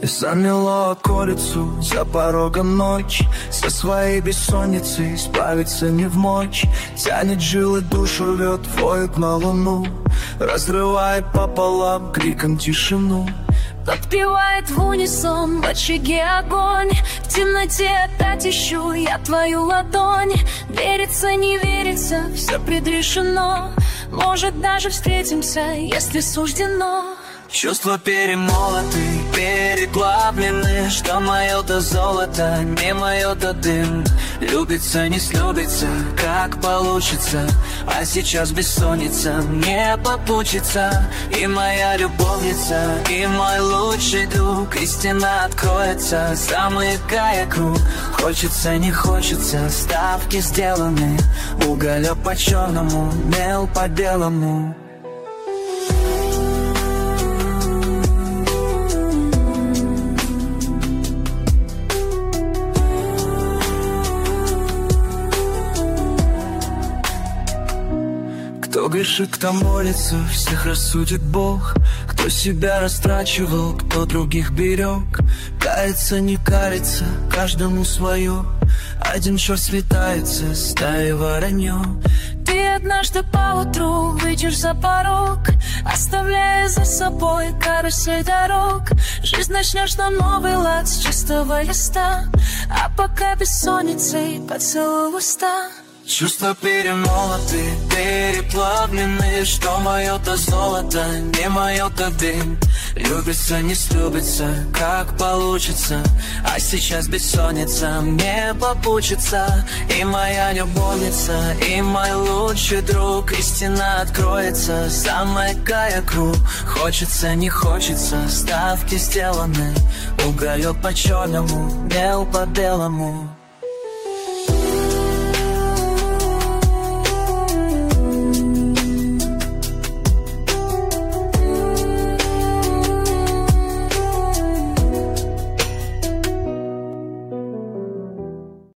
И замело околицу за порогом ночь. Со своей бессонницей справиться не вмочь. Тянет жилы, душу рвет, воет на луну, разрывает пополам криком тишину. Подпевает в унисон в очаге огонь. В темноте опять ищу я твою ладонь. Верится, не верится, все предрешено. Может, даже встретимся, если суждено. Чувства перемолоты, переплавлены. Что мое то золото, не мое то дым. Любится, не слюбится, как получится. А сейчас бессонница не попутится. И моя любовница, и мой лучший друг. Истина откроется, замыкая круг. Хочется, не хочется, ставки сделаны. Уголек по черному, мел по белому. Кто грешит, кто молится, всех рассудит Бог. Кто себя растрачивал, кто других берег. Кается, не кается, каждому свое. Один черт светается, стая воронье. Ты однажды поутру выйдешь за порог, оставляя за собой карусель дорог. Жизнь начнешь на новый лад с чистого листа. А пока бессонницей поцелуй в уста. Чувства перемолоты, переплавлены. Что мое то золото, не мое то дым. Любится, не слюбится, как получится. А сейчас бессонница мне попутится. И моя любовница, и мой лучший друг. Истина откроется, замыкая круг. Хочется, не хочется, ставки сделаны. Уголек по черному, мел по белому.